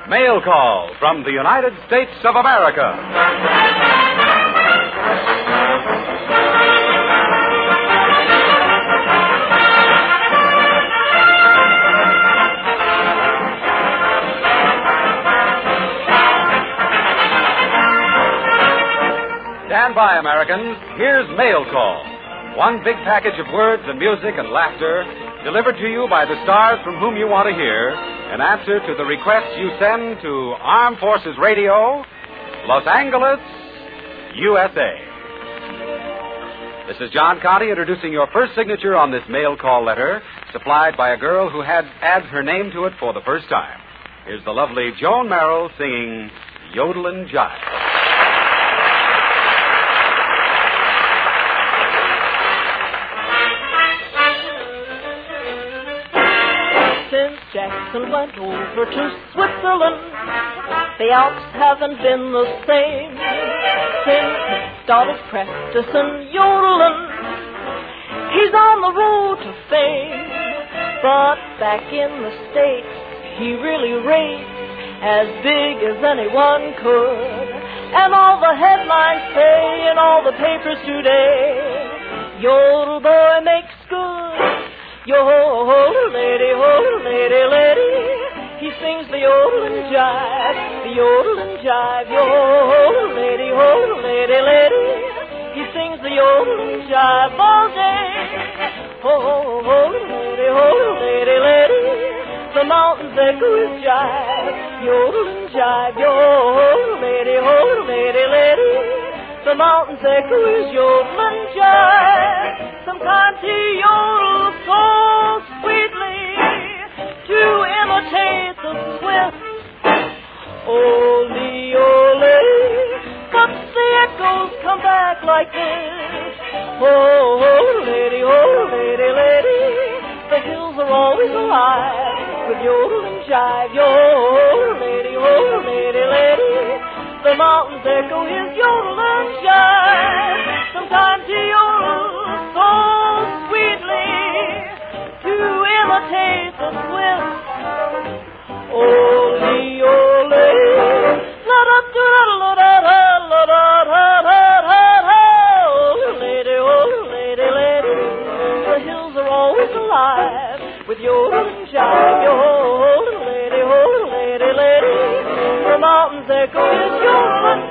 Mail Call from the United States of America. Stand by, Americans. Here's Mail Call. One big package of words and music and laughter delivered to you by the stars from whom you want to hear in answer to the requests you send to Armed Forces Radio, Los Angeles, USA. This is John Conte introducing your first signature on this Mail Call letter, supplied by a girl who adds her name to it for the first time. Here's the lovely Joan Merrill singing Yodelin' Jive. Jackson went over to Switzerland. The Alps haven't been the same since he started practicing yodeling. He's on the road to fame, but back in the States, he really rates as big as anyone could. And all the headlines say in all the papers today, Yodel boy makes good. Yodel lady, lady. He sings the yodelin' jive, the yodelin' jive. Yodel lady, lady. He sings the yodelin' jive all day. Yodel lady. The mountains echo his jive, yodelin' jive. Yodel lady. The mountains echo his yodelin' jive. Sometimes he yodels so sweetly to imitate the swift ole, but the echoes come back like this. Oh, lady, lady, the hills are always alive with yodelin' jive. Yodel lady, lady, the mountains echo his yodelin' jive. Sometimes he yodels so sweetly to imitate the swift ole. Lady. The hills are always alive with yodelin' jive. Yodel lady. The mountains echo his yodelin'.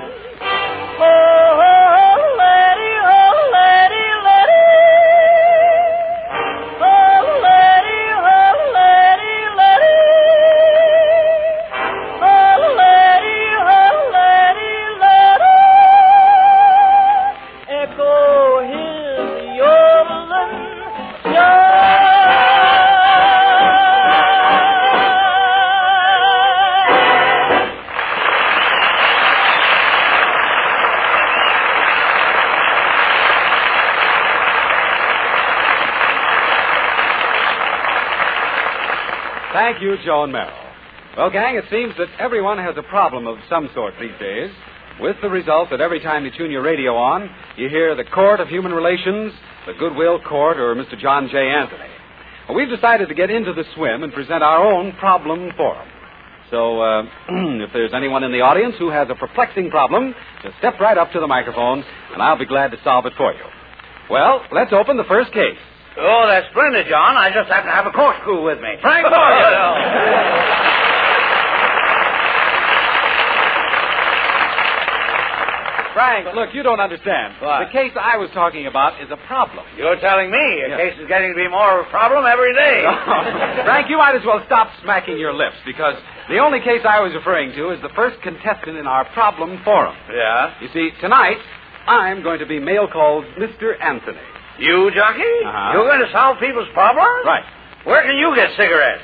Thank you, Joan Merrill. Well, gang, it seems that everyone has a problem of some sort these days, with the result that every time you tune your radio on, you hear the Court of Human Relations, the Goodwill Court, or Mr. John J. Anthony. Well, we've decided to get into the swim and present our own problem forum. So, if there's anyone in the audience who has a perplexing problem, just step right up to the microphone, and I'll be glad to solve it for you. Well, let's open the first case. Oh, that's splendid, John. I just happen to have a corkscrew with me. Frank Morgan. Frank, look, you don't understand. What? The case I was talking about is a problem. You're telling me a case is getting to be more of a problem every day. Frank, you might as well stop smacking your lips, because the only case I was referring to is the first contestant in our problem forum. Yeah? You see, tonight, I'm going to be mail called Mr. Anthony. You, Jockey? Uh-huh. You're going to solve people's problems? Right. Where can you get cigarettes?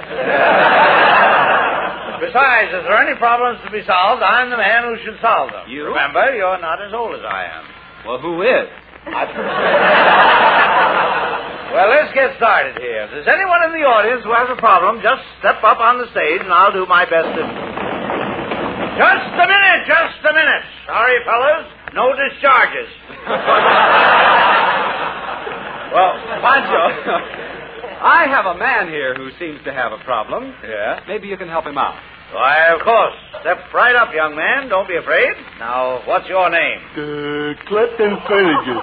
Besides, if there are any problems to be solved, I'm the man who should solve them. You? Remember, you're not as old as I am. Well, who is? Well, let's get started here. If there's anyone in the audience who has a problem, just step up on the stage and I'll do my best to... Just a minute. Sorry, fellas. No discharges. Well, Pancho, I have a man here who seems to have a problem. Yeah? Maybe you can help him out. Why, of course. Step right up, young man. Don't be afraid. Now, what's your name? Clifton Finnegan.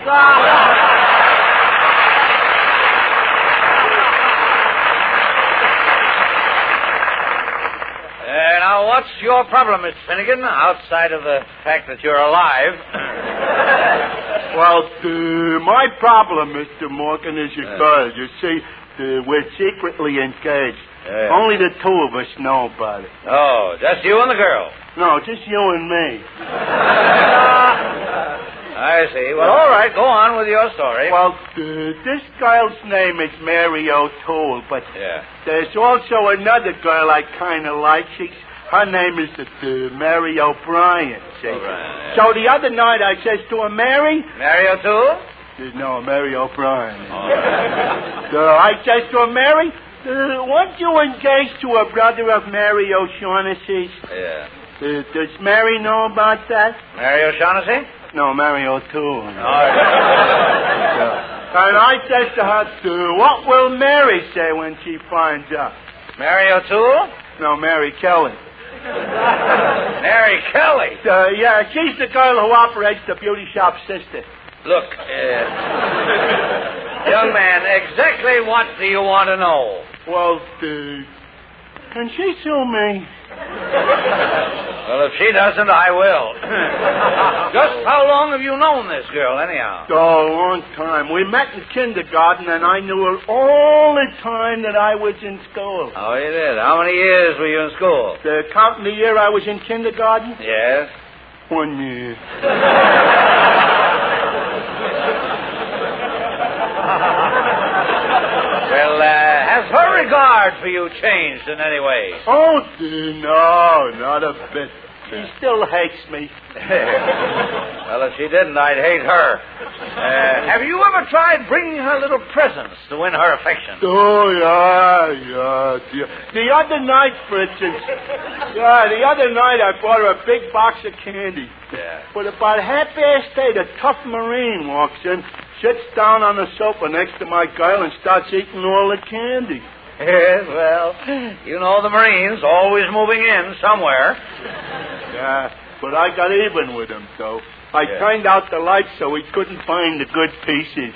Now, what's your problem, Miss Finnegan, outside of the fact that you're alive? Well, my problem, Mr. Morgan, is your girl. You see, we're secretly engaged. Only the two of us know about it. Oh, just you and the girl? No, just you and me. I see. Well, all right, go on with your story. Well, this girl's name is Mary O'Toole, but there's also another girl I kind of like. Her name is Mary O'Brien, see? O'Brien, So the other night I says to her, Mary... Mary O'Toole? No, Mary O'Brien. So I says to her, Mary, weren't you engaged to a brother of Mary O'Shaughnessy's? Yeah. Does Mary know about that? Mary O'Shaughnessy? No, Mary O'Toole. All right. And I says to her, what will Mary say when she finds out? Mary O'Toole? No, Mary Kelly. Mary Kelly? Yeah, she's the girl who operates the beauty shop sister. Look, young man, exactly what do you want to know? Well, can she sue me? Well, if she doesn't, I will. Just how long have you known this girl, anyhow? Oh, a long time. We met in kindergarten, and I knew her all the time that I was in school. Oh, you did? How many years were you in school? Counting the year I was in kindergarten? Yes. 1 year. Well, has her regard for you changed in any way? Oh, no, not a bit. She still hates me. Well, if she didn't, I'd hate her. Have you ever tried bringing her little presents to win her affection? Oh, yeah. The other night, for instance, I bought her a big box of candy. Yeah. But about half-past 8, a tough Marine walks in, sits down on the sofa next to my girl, and starts eating all the candy. Yes, well, you know the Marines, always moving in somewhere. Yeah, but I got even with him, though. I turned out the lights so he couldn't find the good pieces.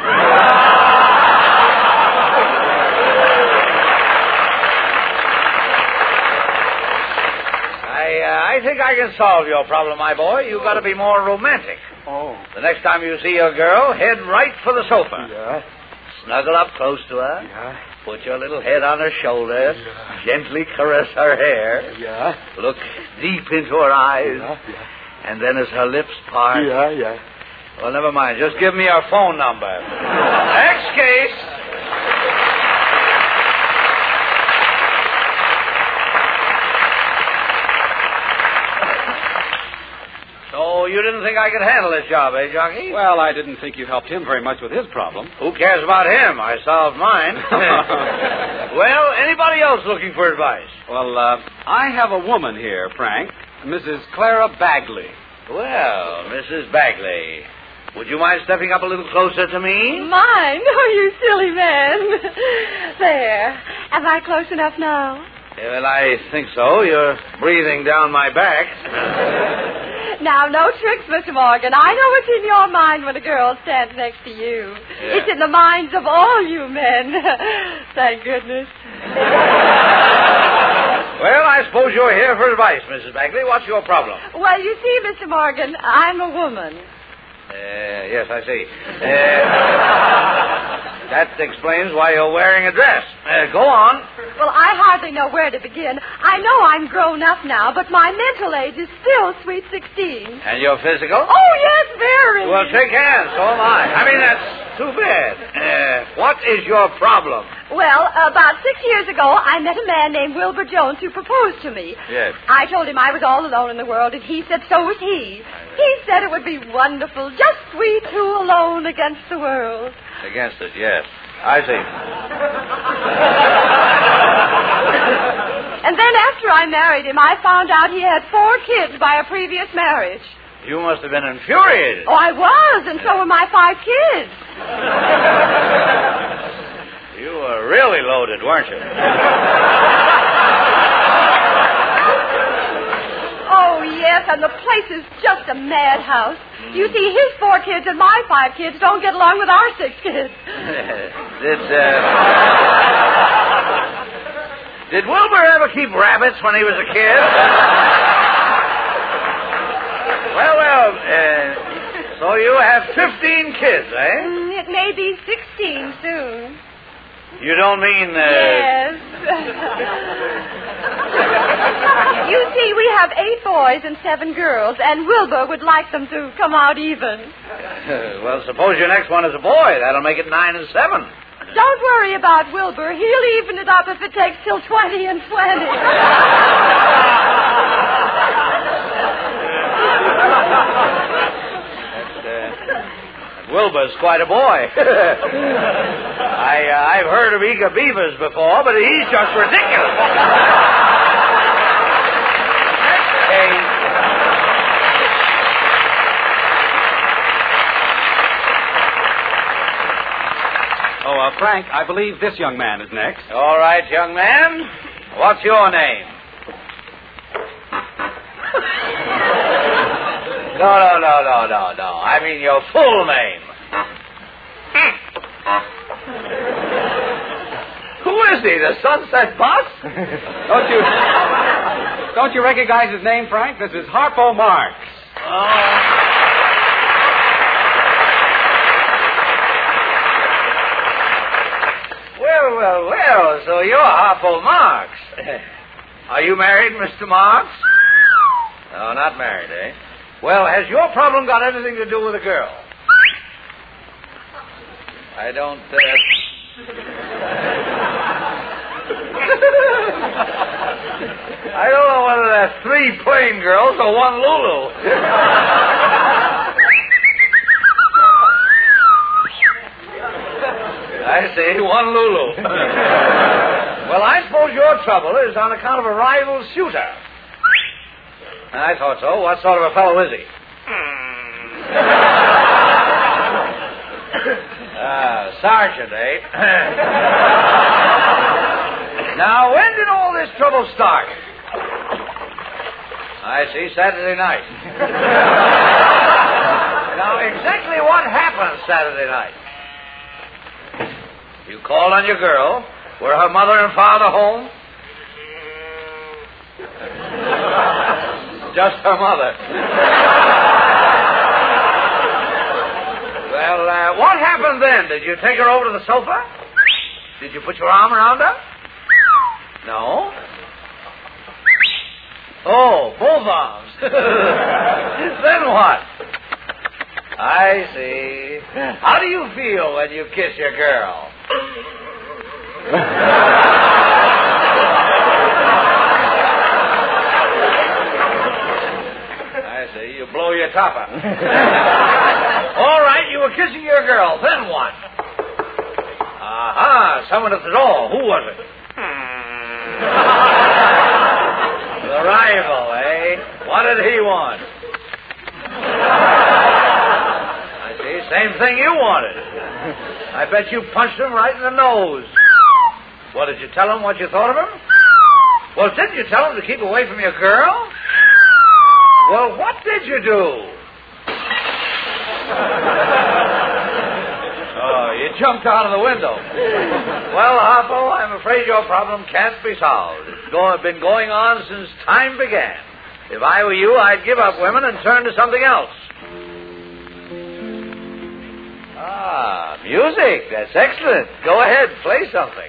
I think I can solve your problem, my boy. You've got to be more romantic. Oh. The next time you see your girl, head right for the sofa. Yeah. Snuggle up close to her. Yeah. Put your little head on her shoulder. Yeah. Gently caress her hair. Yeah. Look deep into her eyes. Yeah. And then as her lips part. Yeah. Well, never mind. Just give me your phone number. Next case. So you didn't think I could handle this job, eh, Jockey? Well, I didn't think you helped him very much with his problem. Who cares about him? I solved mine. Well, anybody else looking for advice? Well, I have a woman here, Frank. Mrs. Clara Bagley. Well, Mrs. Bagley, would you mind stepping up a little closer to me? Mine? Oh, you silly man. There. Am I close enough now? Well, I think so. You're breathing down my back. Now, no tricks, Mr. Morgan. I know what's in your mind when a girl stands next to you. Yeah. It's in the minds of all you men. Thank goodness. Well, I suppose you're here for advice, Mrs. Bagley. What's your problem? Well, you see, Mr. Morgan, I'm a woman. Yes, I see. That explains why you're wearing a dress. Go on. Well, I hardly know where to begin. I know I'm grown up now, but my mental age is still sweet 16. And your physical? Oh, yes, very. Well, shake hands. So am I. I mean, that's too bad. What is your problem? Well, about 6 years ago, I met a man named Wilbur Jones who proposed to me. Yes. I told him I was all alone in the world, and he said so was he. He said it would be wonderful, just we two alone against the world. Against it, yes. I see. And then after I married him, I found out he had 4 kids by a previous marriage. You must have been infuriated. Oh, I was, and so were my 5 kids. You were really loaded, weren't you? Yes, and the place is just a madhouse. You see, his 4 kids and my 5 kids don't get along with our 6 kids. Did Wilbur ever keep rabbits when he was a kid? Well, so you have 15 kids, eh? It may be 16 soon. You don't mean... Yes. You see, we have 8 boys and 7 girls, and Wilbur would like them to come out even. Well, suppose your next one is a boy. That'll make it 9 and 7. Don't worry about Wilbur. He'll even it up if it takes till 20 and 20. Wilbur's quite a boy. I've heard of eager beavers before, but he's just ridiculous. Frank, I believe this young man is next. All right, young man. What's your name? No. I mean your full name. Who is he, the Sunset Boss? Don't you recognize his name, Frank? This is Harpo Marx. Oh. Well, so you're Harpo Marx. Are you married, Mr. Marx? No, not married, eh? Well, has your problem got anything to do with a girl? I don't know whether that's 3 plain girls or 1 Lulu. I see, 1 Lulu. Well, I suppose your trouble is on account of a rival suitor. I thought so. What sort of a fellow is he? Sergeant, eh? Now, when did all this trouble start? I see, Saturday night. Now, exactly what happened Saturday night? You called on your girl. Were her mother and father home? Just her mother. Well, what happened then? Did you take her over to the sofa? Did you put your arm around her? No? Oh, both arms. Then what? I see. How do you feel when you kiss your girl? I see. You blow your topper. All right, you were kissing your girl. Then what? Aha, someone at the door. Who was it? The rival, eh? What did he want? I see. Same thing you wanted. I bet you punched him right in the nose. What, did you tell him what you thought of him? Well, didn't you tell him to keep away from your girl? Well, what did you do? Oh, you jumped out of the window. Well, Harpo, I'm afraid your problem can't be solved. It's been going on since time began. If I were you, I'd give up women and turn to something else. Ah, music. That's excellent. Go ahead, play something.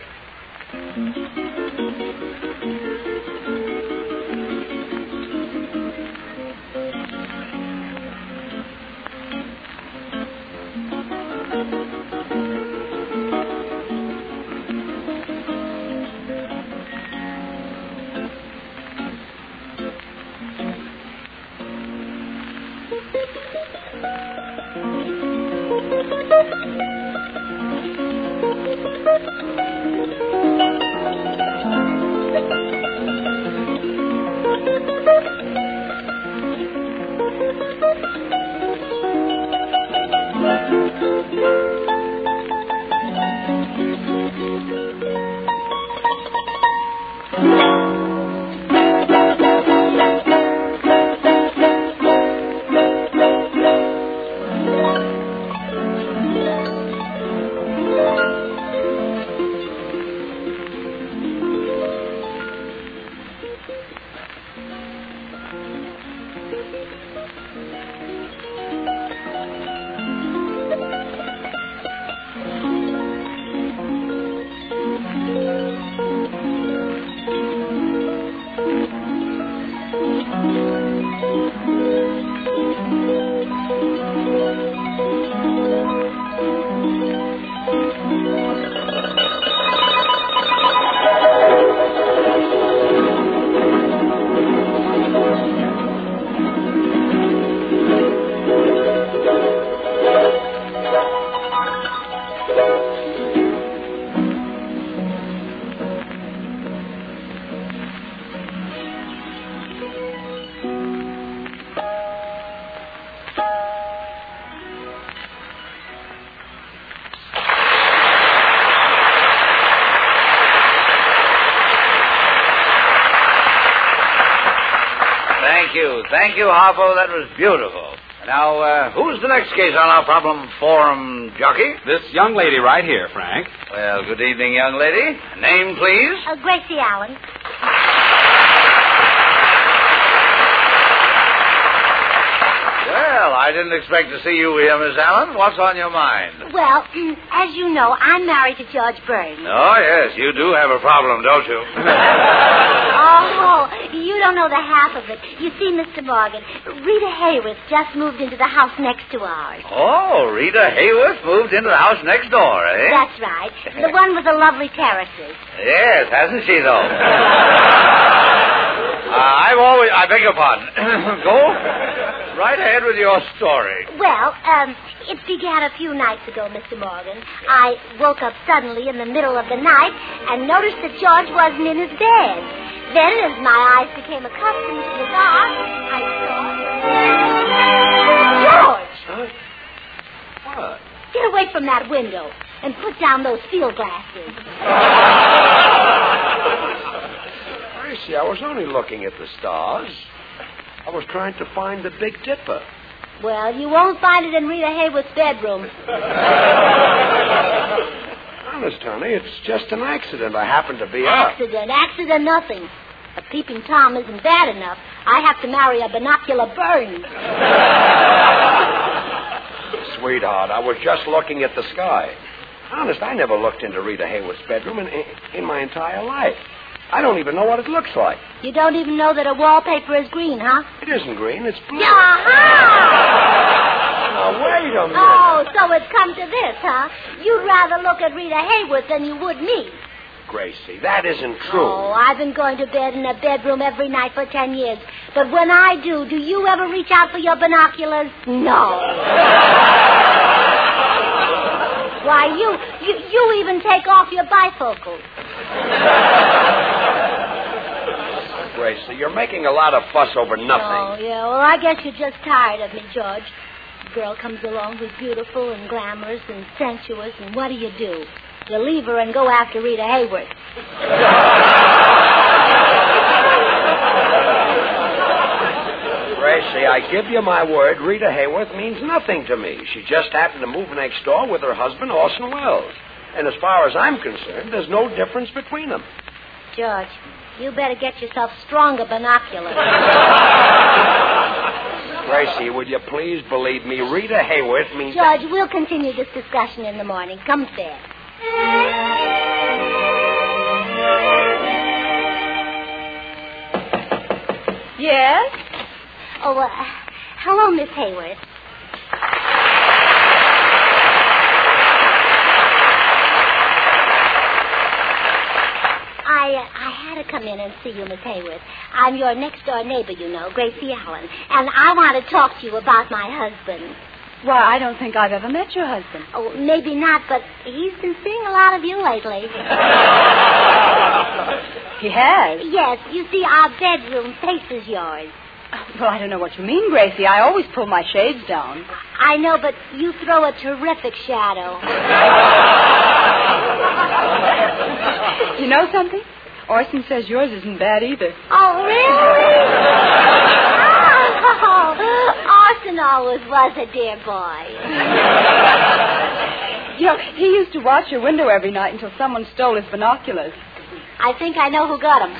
Thank you, Harpo. That was beautiful. Now, who's the next case on our problem forum, Jockey? This young lady right here, Frank. Well, good evening, young lady. Name, please? Gracie Allen. Well, I didn't expect to see you here, Miss Allen. What's on your mind? Well, as you know, I'm married to George Burns. Oh, yes, you do have a problem, don't you? Oh, you don't know the half of it. You see, Mr. Morgan, Rita Hayworth just moved into the house next to ours. Oh, Rita Hayworth moved into the house next door, eh? That's right. The one with the lovely terraces. Yes, hasn't she, though? I beg your pardon. Go right ahead with your story. Well, it began a few nights ago, Mr. Morgan. I woke up suddenly in the middle of the night and noticed that George wasn't in his bed. Then, as my eyes became accustomed to the dark, I saw... George! Huh? What? Get away from that window and put down those field glasses. Gracie, I was only looking at the stars. I was trying to find the Big Dipper. Well, you won't find it in Rita Hayworth's bedroom. Honest, honey, it's just an accident. I happened to be up. Accident, nothing. A peeping Tom isn't bad enough. I have to marry a binocular Burns. Sweetheart, I was just looking at the sky. Honest, I never looked into Rita Hayworth's bedroom in my entire life. I don't even know what it looks like. You don't even know that a wallpaper is green, huh? It isn't green, it's blue. Now, wait a minute. Oh, so it's come to this, huh? You'd rather look at Rita Hayworth than you would me. Gracie, that isn't true. Oh, I've been going to bed in a bedroom every night for 10 years. But when I do you ever reach out for your binoculars? No. Why, you even take off your bifocals. Gracie, you're making a lot of fuss over nothing. Oh, yeah. Well, I guess you're just tired of me, George. A girl comes along who's beautiful and glamorous and sensuous, and what do? You leave her and go after Rita Hayworth. Gracie, I give you my word, Rita Hayworth means nothing to me. She just happened to move next door with her husband, Orson Welles. And as far as I'm concerned, there's no difference between them. George, you better get yourself stronger binoculars. Gracie, would you please believe me? Rita Hayworth means... George, we'll continue this discussion in the morning. Come to bed. Yes? Oh, hello, Miss Hayworth. I had to come in and see you, Miss Hayworth. I'm your next-door neighbor, you know, Gracie Allen. And I want to talk to you about my husband. Why, I don't think I've ever met your husband. Oh, maybe not, but he's been seeing a lot of you lately. He has? Yes. You see, our bedroom faces yours. Well, I don't know what you mean, Gracie. I always pull my shades down. I know, but you throw a terrific shadow. You know something? Orson says yours isn't bad either. Oh, really? Oh, Orson always was a dear boy. You know, he used to watch your window every night until someone stole his binoculars. I think I know who got them.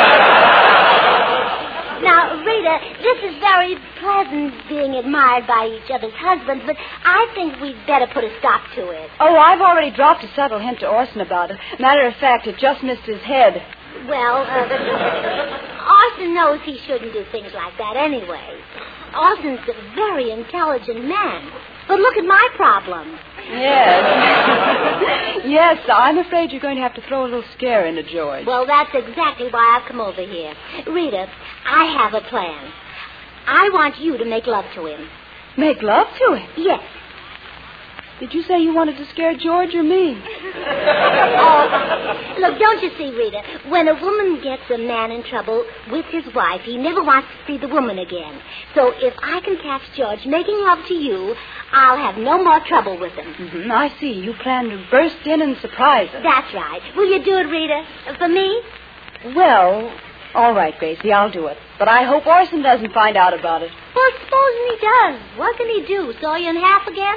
Now, Rita, this is very pleasant being admired by each other's husbands, but I think we'd better put a stop to it. Oh, I've already dropped a subtle hint to Orson about it. Matter of fact, it just missed his head. Well, Orson knows he shouldn't do things like that anyway. Orson's a very intelligent man. But look at my problem. Yes. Yes, I'm afraid you're going to have to throw a little scare into George. Well, that's exactly why I've come over here. Rita, I have a plan. I want you to make love to him. Make love to him? Yes. Did you say you wanted to scare George or me? Oh, look, don't you see, Rita? When a woman gets a man in trouble with his wife, he never wants to see the woman again. So if I can catch George making love to you, I'll have no more trouble with him. Mm-hmm, I see. You plan to burst in and surprise us. That's right. Will you do it, Rita? For me? Well, All right, Gracie, I'll do it. But I hope Orson doesn't find out about it. Well, supposing he does. What can he do? Saw you in half again?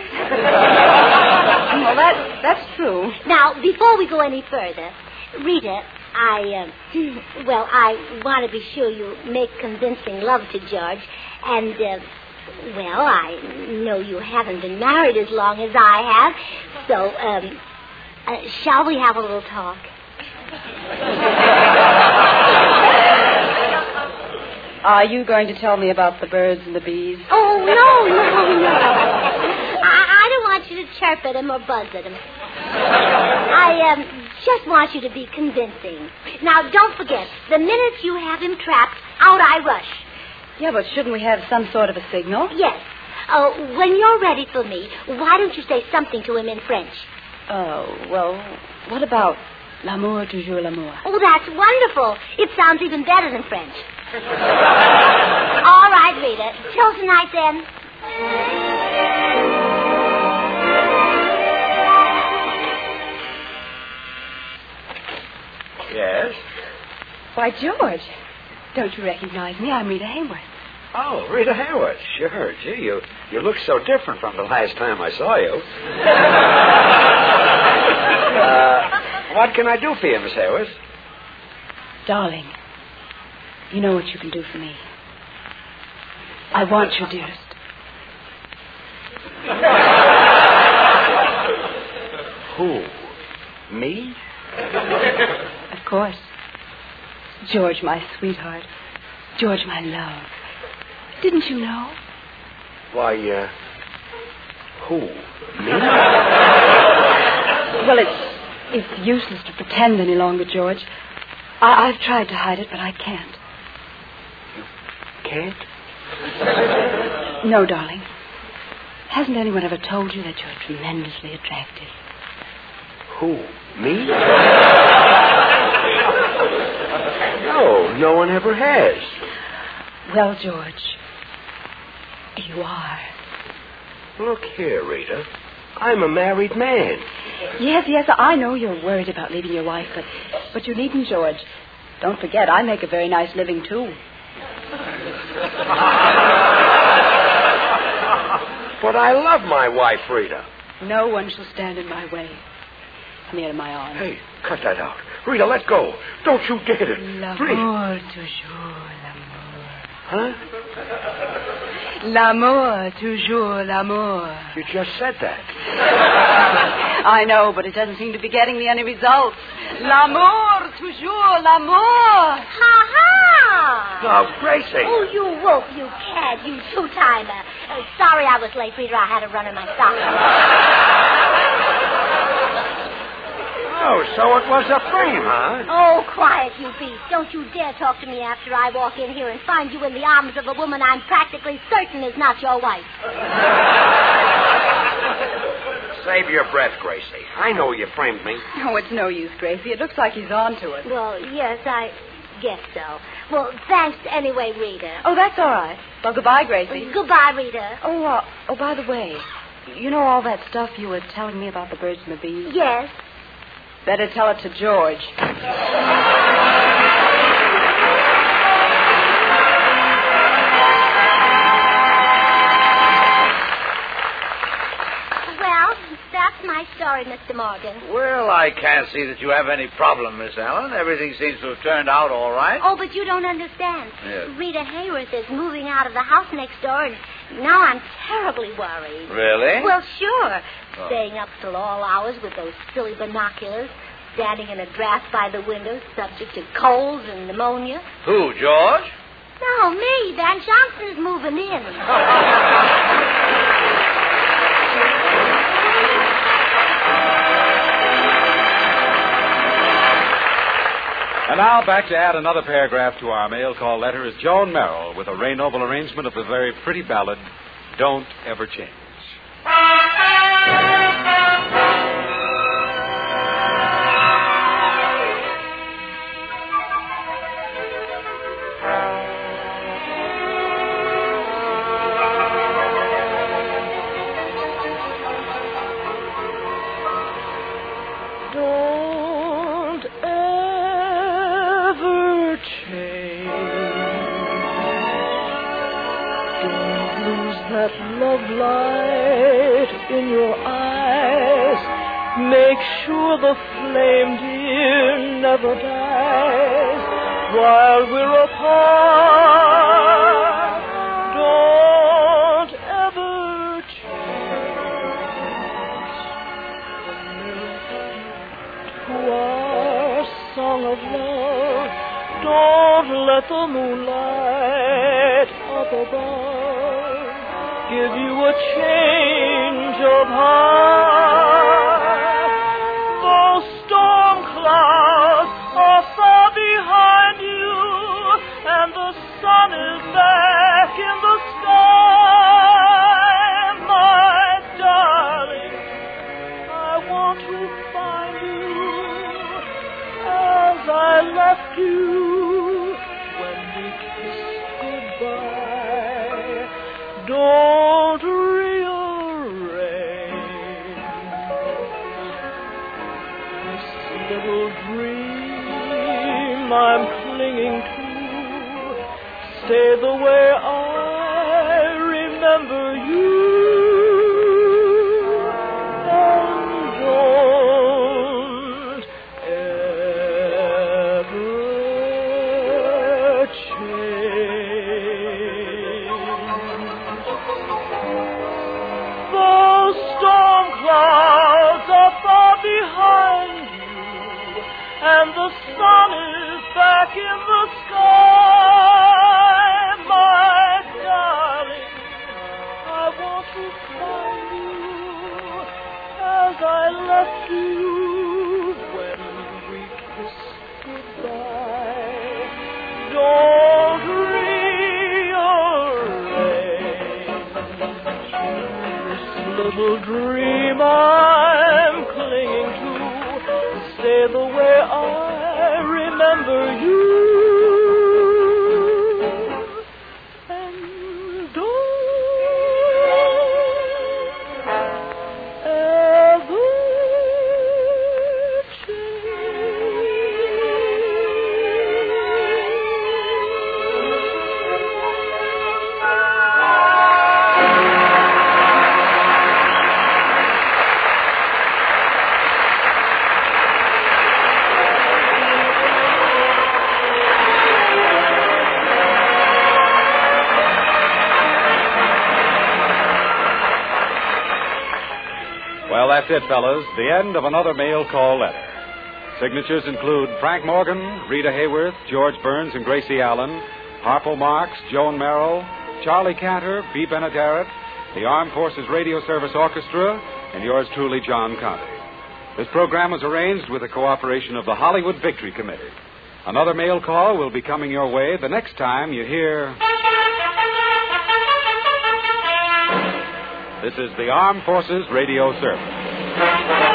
Well, that's true. Now, before we go any further, Rita, I want to be sure you make convincing love to George. And, I know you haven't been married as long as I have. So, shall we have a little talk? Are you going to tell me about the birds and the bees? Oh, no. I don't want you to chirp at him or buzz at him. I just want you to be convincing. Now, don't forget, the minute you have him trapped, out I rush. Yeah, but shouldn't we have some sort of a signal? Yes. When you're ready for me, why don't you say something to him in French? Oh, well, what about l'amour, toujours l'amour? Oh, that's wonderful. It sounds even better than French. All right, Rita. Till tonight, then. Yes? Why, George, don't you recognize me? I'm Rita Hayworth. Oh, Rita Hayworth. Sure. Gee, you look so different from the last time I saw you. What can I do for you, Miss Hayworth? Darling, you know what you can do for me. I want you, dearest. Who? Me? Of course. George, my sweetheart. George, my love. Didn't you know? Why, who? Me? Well, it's useless to pretend any longer, George. I've tried to hide it, but I can't. You can't? No, darling. Hasn't anyone ever told you that you're tremendously attractive? Who? Me? No one ever has. Well, George, you are. Look here, Rita. I'm a married man. Yes, I know you're worried about leaving your wife, but you needn't, George. Don't forget, I make a very nice living, too. But I love my wife, Rita. No one shall stand in my way. Come here to my arms. Hey, cut that out. Rita, let go. Don't you dare. L'amour, toujours l'amour. Huh? L'amour, toujours l'amour. You just said that. I know, but it doesn't seem to be getting me any results. L'amour, toujours l'amour. Ha-ha! Now, Gracie. Oh, you wolf, you cad, you two-timer. Sorry I was late, Rita. I had a run in my stocking. Oh, so it was a frame, huh? Oh, quiet, you beast. Don't you dare talk to me after I walk in here and find you in the arms of a woman I'm practically certain is not your wife. Save your breath, Gracie. I know you framed me. Oh, it's no use, Gracie. It looks like he's on to it. Well, yes, I guess so. Well, thanks anyway, Rita. Oh, that's all right. Well, goodbye, Gracie. Goodbye, Rita. Oh, by the way, you know all that stuff you were telling me about the birds and the bees? Yes. Better tell it to George. Well, that's my story, Mr. Morgan. Well, I can't see that you have any problem, Miss Allen. Everything seems to have turned out all right. Oh, but you don't understand. Yes. Rita Hayworth is moving out of the house next door, and now I'm terribly worried. Really? Well, sure. Oh. Staying up till all hours with those silly binoculars, standing in a draft by the window, subject to colds and pneumonia. Who, George? No, me. Van Johnson is moving in. And now back to add another paragraph to our mail call letter is Joan Merrill with a Ray Noble arrangement of the very pretty ballad, Don't Ever Change. Don't ever change. light in your eyes. Make sure the flame, dear, never dies while we're apart. Don't ever change to our song of love. Don't let the moonlight up above give you a change of heart. The storm clouds are far behind you, and the sun is back in the sky. My darling, I want to find you as I left you when we kissed goodbye. Don't rearrange this little dream I'm clinging to. Stay the way I remember you, and don't ever change. The storm clouds are far behind you, and the sun is back in the sky. My darling, I want to find you as I left you when we kissed goodbye. Don't rearrange this little dream I'm clinging to. Stay the way I remember you, and don't ever Well, that's it, fellas. The end of another mail call letter. Signatures include Frank Morgan, Rita Hayworth, George Burns and Gracie Allen, Harpo Marx, Joan Merrill, Charlie Cantor, B. Benaderet, the Armed Forces Radio Service Orchestra, and yours truly, John Conte. This program was arranged with the cooperation of the Hollywood Victory Committee. Another mail call will be coming your way the next time you hear... This is the Armed Forces Radio Service.